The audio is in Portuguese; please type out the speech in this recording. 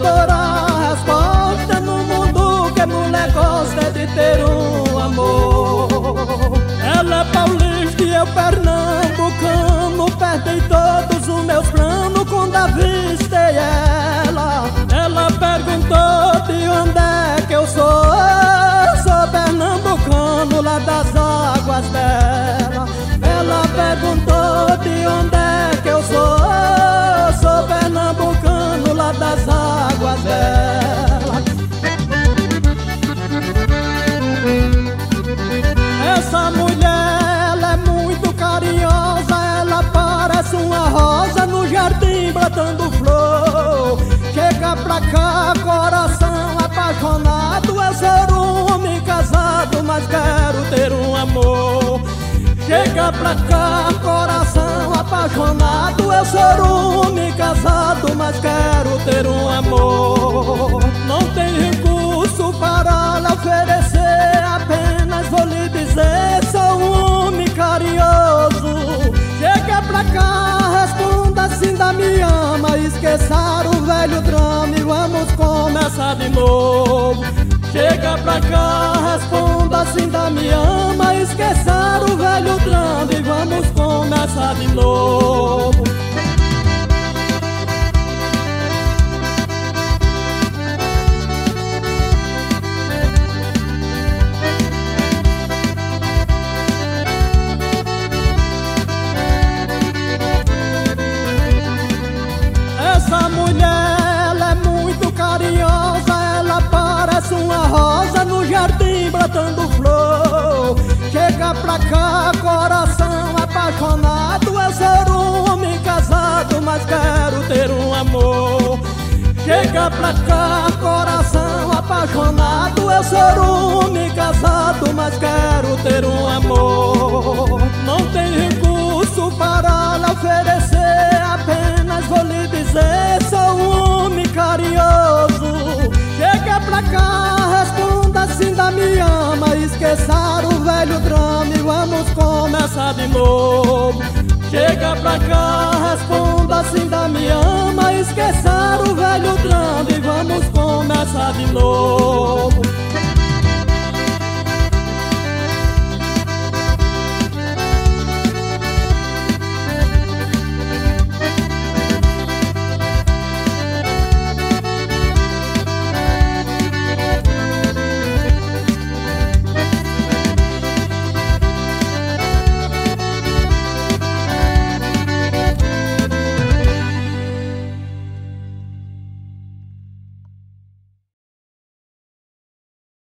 doutora resposta no mundo que mulher gosta de ter um amor. Ela é paulista e eu pernambucano, perdi todos os meus planos quando avistei ela. Ela perguntou de onde é que eu sou. Sou pernambucano, lá das águas dela. Ela perguntou de onde é que eu sou. Sou pernambucano, lá das águas dela. Essa mulher, ela é muito carinhosa. Ela parece uma rosa no jardim brotando flor. Chega pra cá, coração apaixonado. Eu sou um homem casado, mas quero ter um amor. Chega pra cá, coração apaixonado. Eu sou um homem casado, mas quero ter um amor. Não tem recurso para lhe oferecer, apenas vou lhe dizer, sou um homem carinhoso. Chega pra cá, responda assim, ainda me ama. Esqueçar o velho drama e vamos começar de novo. Chega pra cá, responda assim, ainda me ama. Esqueçar o velho drama e vamos começar de novo. Essa mulher, ela é muito carinhosa. Ela parece uma rosa no jardim brotando flor. Chega pra cá, coração apaixonado. Eu sou um homem casado, mas quero ter um amor. Chega pra cá, coração apaixonado. Eu sou um homem casado, mas quero ter um amor. Não tem recurso para lhe oferecer, apenas vou lhe dizer, sou um homem carinhoso. Chega pra cá, responda assim, ainda me ama. Esqueçar o velho drama e vamos começar de novo. Chega pra cá, responda assim, ainda me ama. Esqueçar o velho